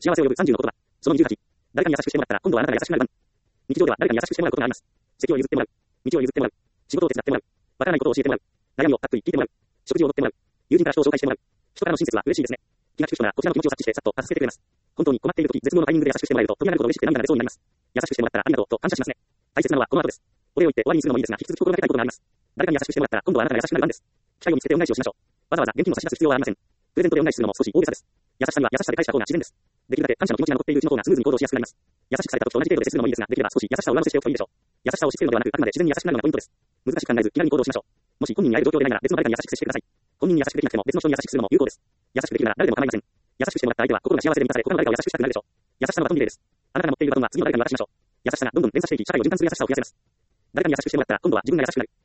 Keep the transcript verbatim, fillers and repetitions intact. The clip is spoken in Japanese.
幸せを呼ぶさんじゅうの言葉。そのにじゅうはち。誰かに優しくしてもらったら、今度はあなたが優しくなる番。日常では誰かに優しくしてもらうことがあります。席を譲ってもらう。道を譲ってもらう。仕事を手伝ってもらう。わからないことを教えてもらう。悩みをたっぷり聞いてもらう。食事をおごってもらう。友人から人を紹介してもらう。人からの親切は嬉しいですね。気が利く人ならこちらの気持ちを察知してさっと助けてくれます。本当に困っているとき、絶妙のタイミングで優しくしてもらえると、飛び上がるほど嬉しくて涙が出そうになります。優しくしてもらったらありがとうと感謝しますね。大切なのはこの後です。お礼を言って終わりにするのもいいですが、引き続き心がけたいことがあります。誰かに優しくしてもらったら、今度はあなたが優しくなる番です。機会を見つけて恩返しをしましょう。わざわざ現金を差し出す必要はありません。プレゼントで恩返しするのも少し大げさです。優しさには優しさで返した方が自然です。できるだけ感謝の気持ちが残っているうちの方がスムーズに行動しやすくなります。優しくされた時と同じ程度で接するのもいいですが、できれば少し優しさを上乗せしておくといいでしょう。優しさを押し付けるのではなく、あくまで自然に優しくなるのがポイントです。難しく考えず、気軽に行動しましょう。もし本人に会える状況でないなら、別の誰かに優しく接してください。本人に優しくできなくても、別の人に優しくするのも有効です。優しくできるなら誰でも構いません。優しくしてもらった相手は心が幸せで満たされ、他の誰かを優しくしたくなるでしょう。優しさのバトンリレーです。あなたが持っているバトンは次の誰かに渡しましょう。優しさがどんどん連鎖していき、社会を循環する優しさを増やせます。誰かに優しくしてもらったら、今度は自分が優しくなる。